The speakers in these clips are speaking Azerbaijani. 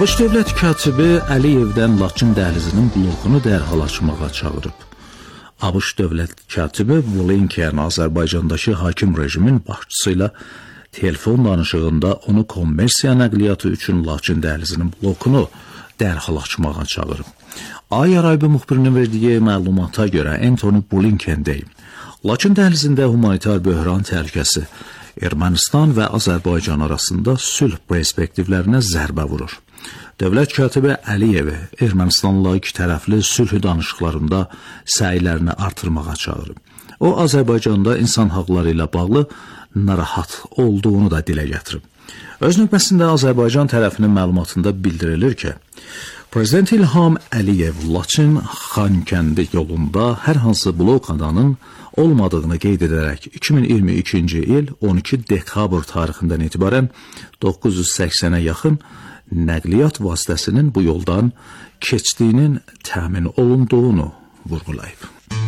ABŞ dövlət katibi Əliyevdən Laçın dəhlizinin blokunu dərhal açmağa çağırıb. ABŞ dövlət katibi Blinken Azərbaycandakı hakim rejimin başçısı ilə telefon danışığında onu kommersiya nəqliyyatı üçün Laçın dəhlizinin blokunu dərhal açmağa çağırıb. Ay Araybi müxbirinin verdiyi məlumata görə Antony Blinken deyib, Laçın dəhlizində humanitar böhran təhlükəsi Ermənistan və Azərbaycan arasında sülh perspektivlərinə zərbə vurur. Dövlət katibi Əliyevi Ermənistanla iki tərəfli sülh danışıqlarında səylərini artırmağa çağırıb. O, Azərbaycanda insan haqları ilə bağlı narahat olduğunu da dilə gətirib. Öz növbəsində Azərbaycan tərəfinin məlumatında bildirilir ki, Prezident İlham Əliyev Laçın Xankəndi yolunda hər hansı blokadanın olmadığını qeyd edərək 2022-ci il 12 dekabr tarixindən etibarən 980-ə yaxın nəqliyyat vasitəsinin bu yoldan keçdiyinin təmin olunduğunu vurğulayıb.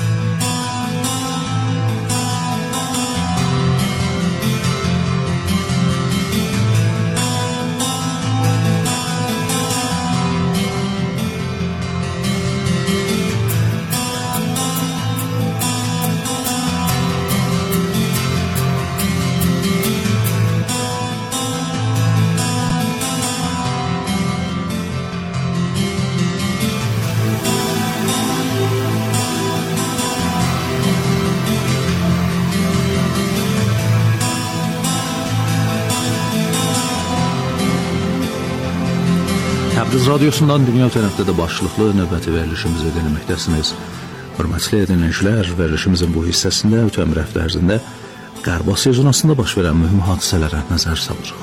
Təbriz radiosundan dünya tərəfdə də başlıqlı növbəti verilişimizi dinləməkdəsiniz. Hörmətli dinləyicilər, verilişimizin bu hissəsində ötən bir həftə ərzində Qərb Asiya zonasında baş verən mühüm hadisələrə nəzər salırıq.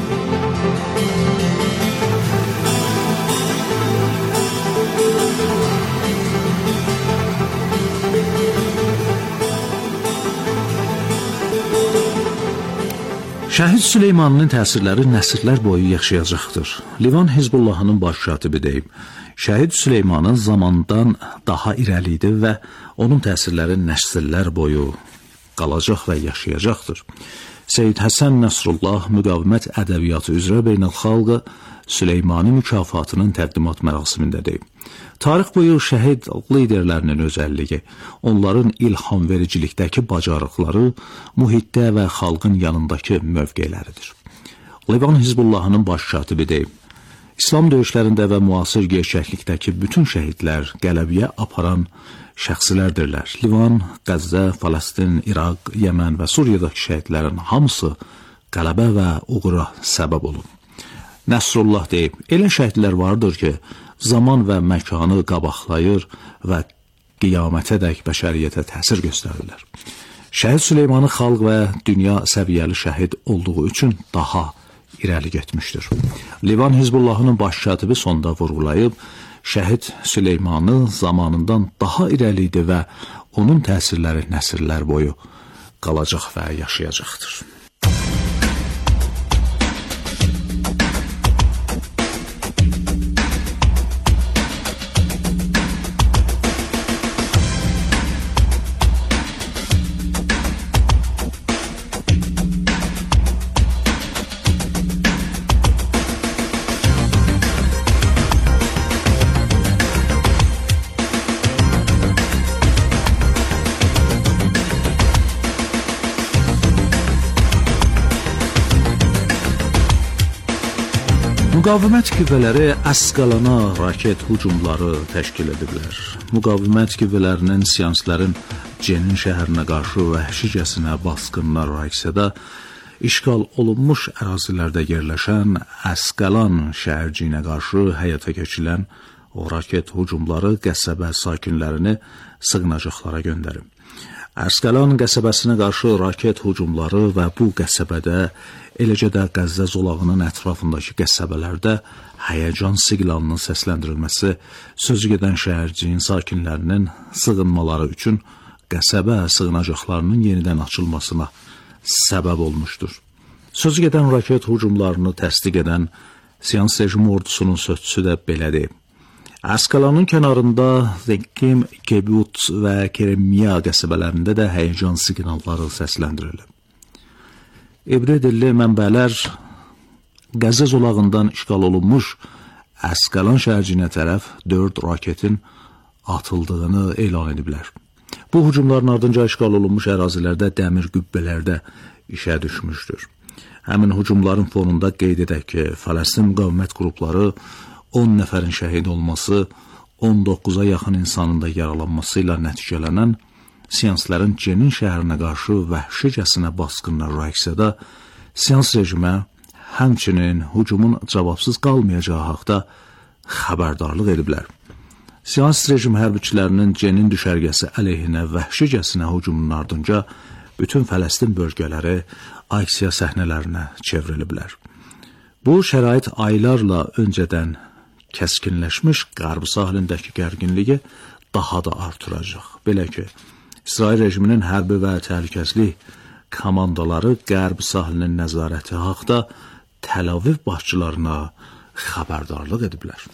Şəhid Süleymanının təsirləri nəsillər boyu yaşayacaqdır. Livan Hizbullahının baş katibi deyib, Şəhid Süleymanın zamandan daha irəli idi və onun təsirləri nəsillər boyu qalacaq və yaşayacaqdır. Seyyid Həsən Nəsrullah müqavimət ədəbiyyatı üzrə beynəlxalq Süleymani mükafatının təqdimat mərasimində deyib. Tarix boyu şəhid liderlərinin özəlliyi, onların ilham vericilikdəki bacarıqları, mühitdə və xalqın yanındakı mövqeləridir. Livan Hizbullahının baş katibi deyib, İslam döyüşlərində və müasir gerçəklikdəki bütün şəhidlər qələbiyə aparan şəxsilərdirlər. Livan, Qəzzə, Falastin, İraq, Yəmən və Suriyadakı şəhidlərin hamısı qələbə və uğura səbəb olub. Nəsrullah deyib, elə şəhidlər vardır ki, zaman və məkanı qabaqlayır və qiyamətədək bəşəriyyətə təsir göstərirlər. Şəhid Süleymanı xalq və dünya səviyyəli şəhid olduğu üçün daha irəli getmişdir. Livan Hizbullahının baş katibi sonda vurğulayıb, Şəhid Süleymanı zamanından daha irəli idi və onun təsirləri nəsillər boyu qalacaq və yaşayacaqdır. Müqavimət qüvvələri Əsqalana raket hücumları təşkil ediblər. Müqavimət qüvvələrinin siyansların Cenin şəhərinə qarşı vəhşicəsinə basqınlar əksədə işğal olunmuş ərazilərdə yerləşən Əsqalan şəhərciyinə qarşı həyata keçirilən o raket hücumları qəsəbə sakinlərini sığınacaqlara göndərib. Əsqalan qəsəbəsinə qarşı raket hücumları və bu qəsəbədə, eləcə də Qəzzə zolağının ətrafındakı qəsəbələrdə həyəcan siqnalının səsləndirilməsi sözügedən şəhərciyin sakinlərinin sığınmaları üçün qəsəbə sığınacaqlarının yenidən açılmasına səbəb olmuşdur. Sözügedən raket hücumlarını təsdiq edən Siyans rejimi ordusunun sözçüsü də belə deyib. Əsqalanın kənarında Zekim, Kebut və Keremiya qəsəbələrində də həyəcan siqnalları səsləndirilib. İbri dilli mənbələr Qəzzə zolağından işğal olunmuş Əsqalan şəhərcinə tərəf 4 raketin atıldığını elan ediblər. Bu hücumların ardınca işğal olunmuş ərazilərdə dəmir qübbələrdə işə düşmüşdür. Həmin hücumların fonunda qeyd edək ki, Fələstin müqavimət qrupları 10 nəfərin şəhid olması, 19-a yaxın insanın da yaralanması ilə nəticələnən siyaslərin Cenin şəhərinə qarşı vəhşicəsinə basqınına reaksiyada siyas rejimə həmçinin hücumun cavabsız qalmayacağı haqda xəbərdarlıq ediblər. Siyas rejim hərbiçilərinin Cenin düşərgəsi əleyhinə vəhşicəsinə hücumunun ardınca bütün Fələstin bölgələri aksiya səhnələrinə çevriliblər. Bu şərait aylarla öncədən kəskinləşmiş Qərb sahilindəki gərginliyi daha da artıracaq. Belə ki, İsrail rejiminin hərbi və təhlükəsizlik komandaları Qərb sahilinin nəzarəti haqda Təl Aviv başçılarına xəbərdarlıq ediblər.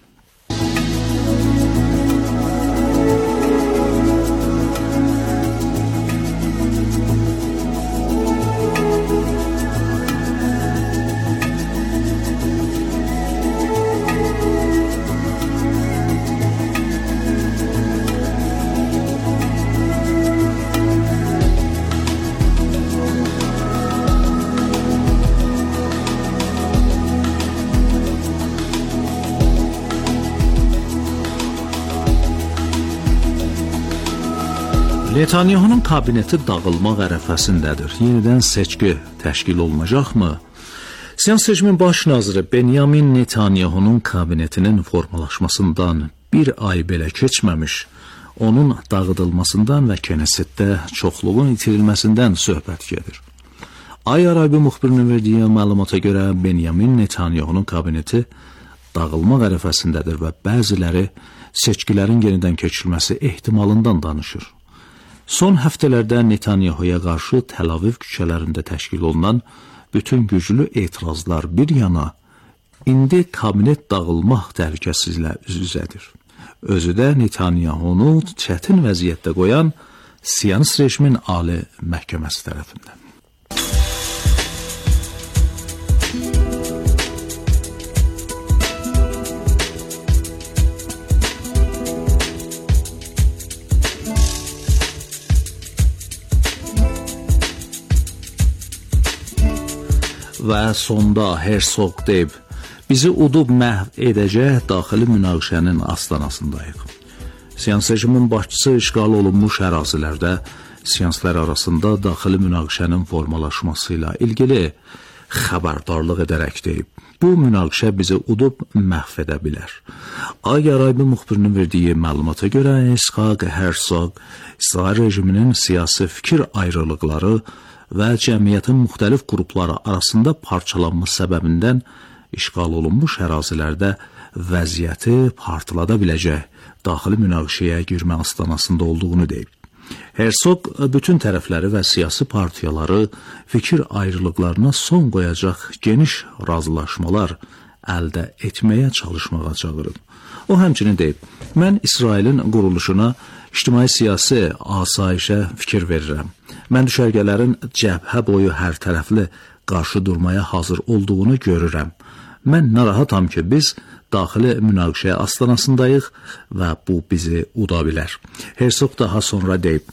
Netanyahunun kabineti dağılmaq ərəfəsindədir. Yenidən seçki təşkil olunacaqmı? Siyas rejimin baş naziri Benyamin Netanyahunun kabinetinin formalaşmasından bir ay belə keçməmiş, onun dağıdılmasından və Knessetdə çoxluğun itirilməsindən söhbət gedir. Ay Arabi müxbirinin verdiyi məlumata görə Benyamin Netanyahunun kabineti dağılmaq ərəfəsindədir və bəziləri seçkilərin yenidən keçirilməsi ehtimalından danışır. Son həftələrdə Netanyahuya qarşı Təl Aviv küçələrində təşkil olunan bütün güclü etirazlar bir yana, indi kabinet dağılmaq təhlükəsi ilə üz-üzədir. Özü də Netanyahunu çətin vəziyyətdə qoyan Siyonist rejimin ali məhkəməsi tərəfindən. Və sonda Herzog deyib, bizi udub məhv edəcək daxili münaqişənin astanasındayıq. Siyas rejimin başçısı işğal olunmuş ərazilərdə siyaslar arasında daxili münaqişənin formalaşması ilə ilgili xəbərdarlıq edərək deyib, bu münaqişə bizi udub məhv edə bilər. Ay Arabi müxbirinin verdiyi məlumata görə İshaq Herzog İsrail rejiminin siyasi fikir ayrılıqları və cəmiyyətin müxtəlif qrupları arasında parçalanma səbəbindən işğal olunmuş ərazilərdə vəziyyəti partlada biləcək daxili münaqişəyə girmə astanasında olduğunu deyib. Herzog bütün tərəfləri və siyasi partiyaları fikir ayrılıqlarına son qoyacaq geniş razılaşmalar əldə etməyə çalışmağa çağırıb. O həmçinin deyib, mən İsrailin quruluşuna ictimai-siyasi asayişə fikir verirəm. Mən düşərgələrin cəbhə boyu hər tərəfli qarşı durmaya hazır olduğunu görürəm. Mən narahatam ki, biz daxili münaqişə astanasındayıq və bu bizi uda bilər. Herzog daha sonra deyib,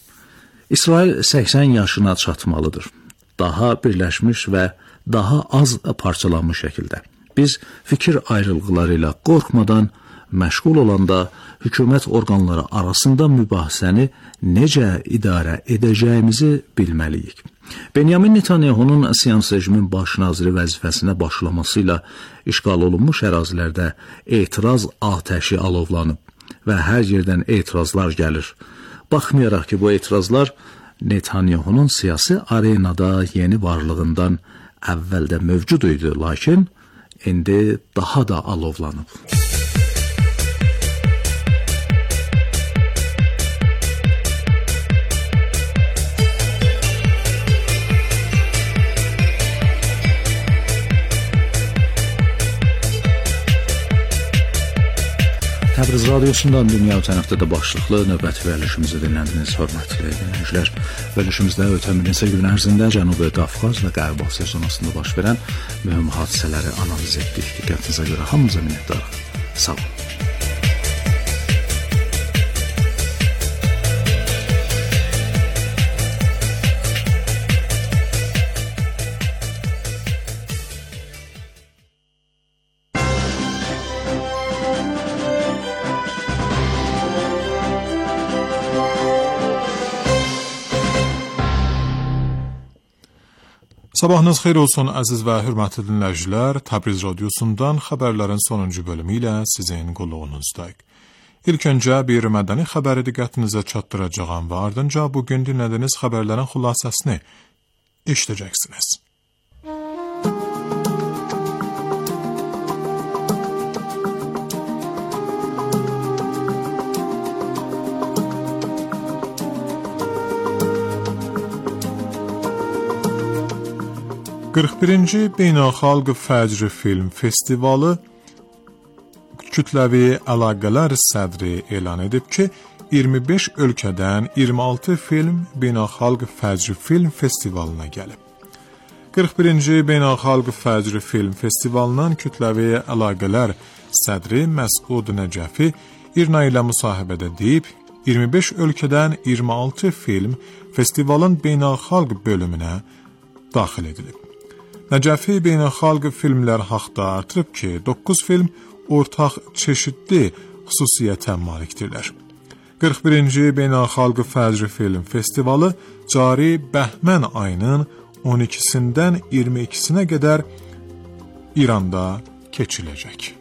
İsrail 80 yaşına çatmalıdır. Daha birləşmiş və daha az parçalanmış şəkildə. Biz fikir ayrılıqları ilə qorxmadan məşğul olanda hökumət orqanları arasında mübahisəni necə idarə edəcəyimizi bilməliyik. Benyamin Netanyahunun Siyonist rejimin baş naziri vəzifəsinə başlaması ilə işğal olunmuş ərazilərdə etiraz atəşi alovlanıb və hər yerdən etirazlar gəlir. Baxmayaraq ki, bu etirazlar Netanyahunun siyasi arenada yeni varlığından əvvəldə mövcud idi, lakin indi daha da alovlanıb. Təbriz radiosundan dünya ötənəfdə başlıqlı növbəti verilişimizi dinlədiniz, hörmətli dinləyicilər. Verilişimizdə ötən bir neçə gün ərzində Cənubi Qafqaz və Qərb Asiya zonasında baş verən mühüm hadisələri analiz etdik. Diqqətinizə görə hamınıza minnətdarıq. Sağ olun. Sabahınız xeyir olsun əziz və hörmətli dinləyicilər. Təbriz radiosundan xəbərlərin sonuncu bölümü ilə sizin qulluğunuzdayıq. İlk öncə bir mədəni xəbəri diqqətinizə çatdıracağam və ardınca bugün dinlədiyiniz xəbərlərin xülasəsini eşidəcəksiniz. 41-ci Beynəlxalq Fəcr Film Festivalı kütləvi əlaqələr sədri elan edib ki, 25 ölkədən 26 film Beynəlxalq Fəcr Film Festivalına gəlib. 41-ci Beynəlxalq Fəcr Film Festivalının kütləvi əlaqələr sədri Məsud Nəcəfi İRNA ilə müsahibədə deyib, 25 ölkədən 26 film festivalın beynəlxalq bölümünə daxil edilib. Nəcəfi beynəlxalq filmlər haqda artırıb ki, 9 film ortaq çeşidli xüsusiyyətə malikdirlər. 41-ci Beynəlxalq Fəcr Film Festivalı cari bəhmən ayının 12-sindən 22-sinə qədər İranda keçiriləcək.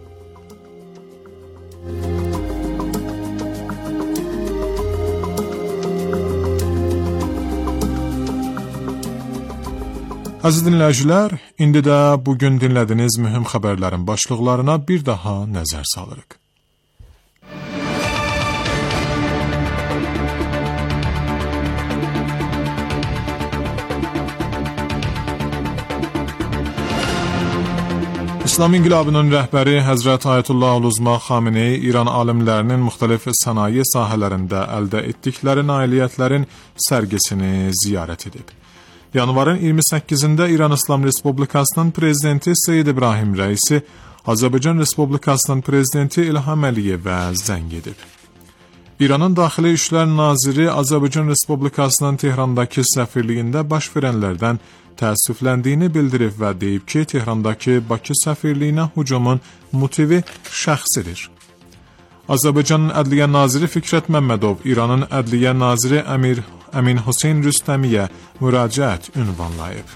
Əziz dinləyicilər, indi də bugün dinlədiyiniz mühüm xəbərlərin başlıqlarına bir daha nəzər salırıq. İslam İnqilabının rəhbəri Həzrət Ayətullah Uluzma Xamenei İran alimlərinin müxtəlif sənaye sahələrində əldə etdikləri nailiyyətlərin sərgisini ziyarət edib. Yanvarın 28-də İran İslam Respublikasının prezidenti Seyyid İbrahim Rəisi Azərbaycan Respublikasının prezidenti İlham Əliyevə zəng edib. İranın Daxili İşlər Naziri Azərbaycan Respublikasının Tehrandakı səfirliyində baş verənlərdən təəssüfləndiyini bildirib və deyib ki, Tehrandakı Bakı səfirliyinə hücumun motivi şəxsidir. Azərbaycanın Ədliyyə Naziri Fikrət Məmmədov İranın Ədliyyə Naziri Əmin Hüseyn Rüstəmiyə müraciət ünvanlayıb.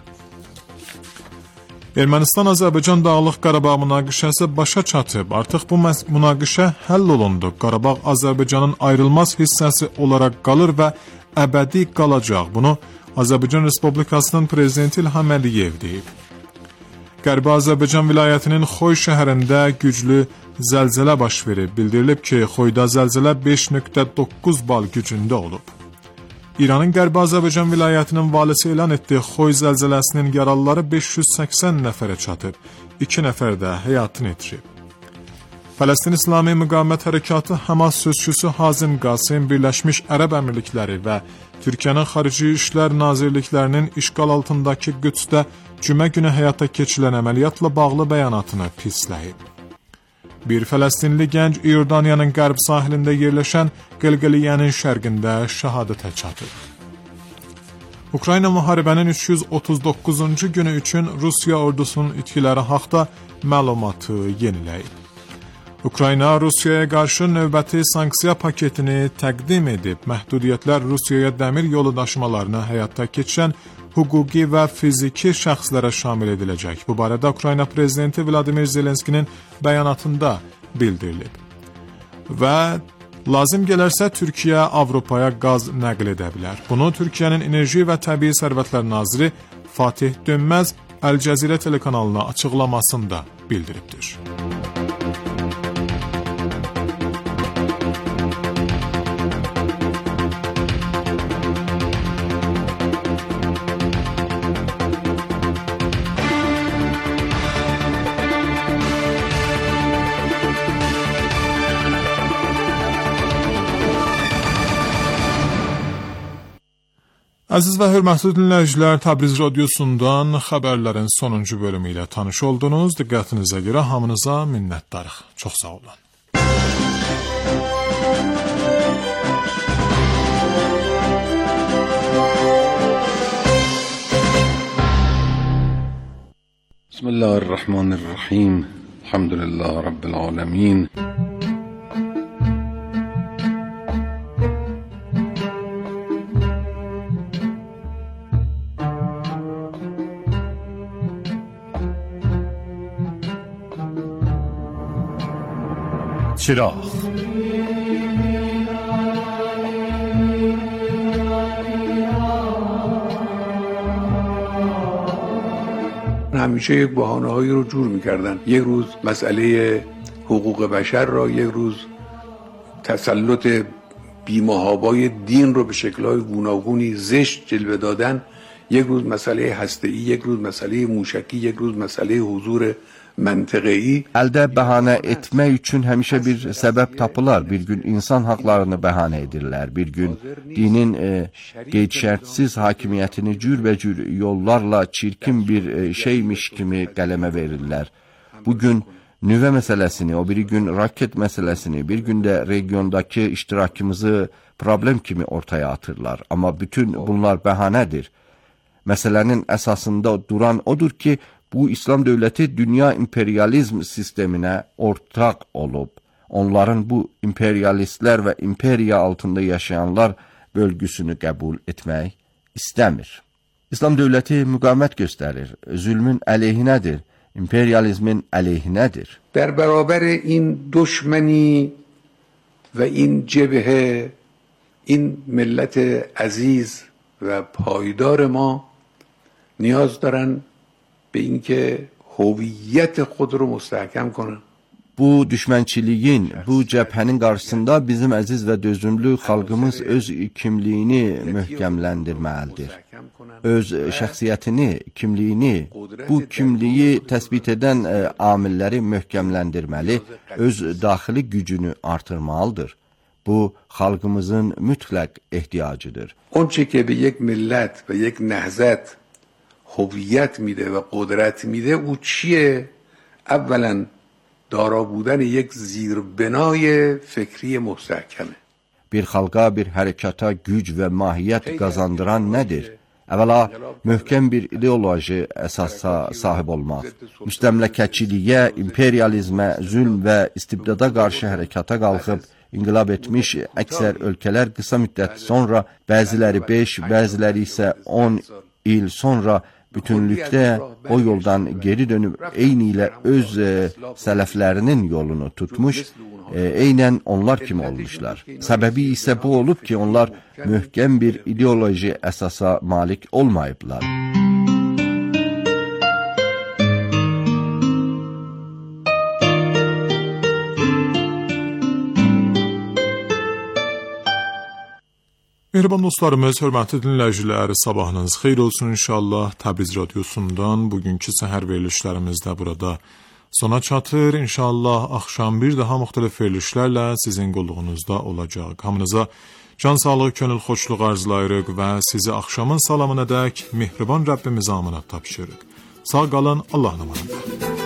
Ermənistan-Azərbaycan Dağlıq Qarabağ münaqişəsi başa çatıb. Artıq bu münaqişə həll olundu. Qarabağ Azərbaycanın ayrılmaz hissəsi olaraq qalır və əbədi qalacaq. Bunu Azərbaycan Respublikasının prezidenti İlham Əliyev deyib. Qərbi Azərbaycan vilayətinin Xoy şəhərində güclü zəlzələ baş verib. Bildirilib ki, Xoyda zəlzələ 5.9 bal gücündə olub. İranın Qərbi Azərbaycan vilayətinin valisi elan etdiyi Xoy zəlzələsinin yaralıları 580 nəfərə çatıb, 2 nəfər də həyatını itirib. Fələstin İslami Müqavimət Hərəkatı Həmas sözçüsü Hazim Qasim Birləşmiş Ərəb Əmirlikləri və Türkiyənin Xarici İşlər Nazirliklərinin işğal altındakı Qüdsdə cümə günü həyata keçirilən əməliyyatla bağlı bəyanatını pisləyib. Bir Fələstinli gənc İordaniyanın qərb sahilində yerləşən Qəlqəliyyənin şərqində şəhadətə çatıb. Ukrayna müharibənin 339-cu günü üçün Rusiya ordusunun itkiləri haqda məlumatı yeniləyib. Ukrayna Rusiyaya qarşı növbəti sanksiya paketini təqdim edib. Məhdudiyyətlər Rusiyaya dəmir yolu daşımalarını həyata keçirən hüquqi və fiziki şəxslərə şamil ediləcək. Bu barədə Ukrayna prezidenti Vladimir Zelenskinin bəyanatında bildirilib. Və lazım gələrsə Türkiyə Avropaya qaz nəql edə bilər. Bunu Türkiyənin Enerji və Təbii Sərvətlər naziri Fatih Dönməz Əl-Cəzirə telekanalına açıqlamasında bildiribdir. Əziz və hörmətli dinləyicilər, Təbriz radiosundan xəbərlərin sonuncu bölümü ilə tanış oldunuz. Diqqətinizə görə hamınıza minnətdarıq. Çox sağ olun. Bismillahirrahmanirrahim. Elhamdülillah Rabbil alemin. چراغ همیشه یک بهانه‌هایی رو جور می‌کردن. یک روز مسئله حقوق بشر را، یک روز تسلط بی‌محابای دین رو به شکل‌های گوناگونی زشت جلوه دادن، یک روز مسئله هسته‌ای، یک روز مسئله موشکی، یک روz مسئله حضور məntiqi. Əldə bəhanə etmək üçün həmişə bir səbəb tapılar. Bir gün insan haqlarını bəhanə edirlər. Bir gün dinin qeyd-şərtsiz hakimiyyətini cürbəcür yollarla çirkin bir şeymiş kimi qələmə verirlər. Bugün nüvə məsələsini, o biri gün raket məsələsini, bir gün də regiondakı iştirakımızı problem kimi ortaya atırlar. Amma bütün bunlar bəhanədir. Məsələnin əsasında duran odur ki, bu İslam dövləti dünya imperializm sisteminə ortaq olub. Onların bu imperialistlər və imperiya altında yaşayanlar bölgüsünü qəbul etmək istəmir. İslam dövləti müqavimət göstərir, zülmün əleyhinədir, imperializmin əleyhinədir. در برابر این دشمنی و این جبهه، این ملت عزیز و پایدار ما نیاز دارن به اینکه هویت خود رو مستحکم کنن. Bu düşmənçiliyin, bu cəbhənin qarşısında bizim əziz və dözümlü xalqımız öz kimliyini möhkəmləndirməlidir. Öz şəxsiyyətini, kimliyini, bu kimliyi təsbit edən amilləri möhkəmləndirməli, öz daxili gücünü artırmalıdır. Bu xalqımızın mütləq ehtiyacıdır. اونچه که به یک ملت و یک نهضت هویت میده و قدرت میده او چیه؟ اولا دارا بودن یک زیربنای فکری مستحکمه. Bir xalqa, bir hərəkata güc və mahiyyət qazandıran nədir? Əvvəla, möhkəm bir ideoloji əsasa sahib olmaq, müstəmləkəçiliyə, imperializmə, zülm və istibdada qarşı hərəkata qalxıb, inqilab etmiş əksər ölkələr qısa müddət sonra, bəziləri 5, bəziləri isə 10 il sonra bütünlükdə o yoldan geri dönüb eyni ilə öz sələflərinin yolunu tutmuş, eynən onlar kimi olmuşlar. Səbəbi isə bu olub ki, onlar möhkəm bir ideoloji əsasa malik olmayıblar. Mehriban dostlarımız, hörmətli dinləyicilər, sabahınız xeyir olsun inşallah. Təbriz radiosundan bugünkü səhər verilişlərimizdə burada sona çatır. İnşallah axşam bir daha müxtəlif verilişlərlə sizin qulluğunuzda olacaq. Hamınıza can sağlığı, könül xoşluq arzulayırıq və sizi axşamın salamına dək mehriban Rəbbimiz amanat tapşırıq. Sağ qalın, Allahın amanında.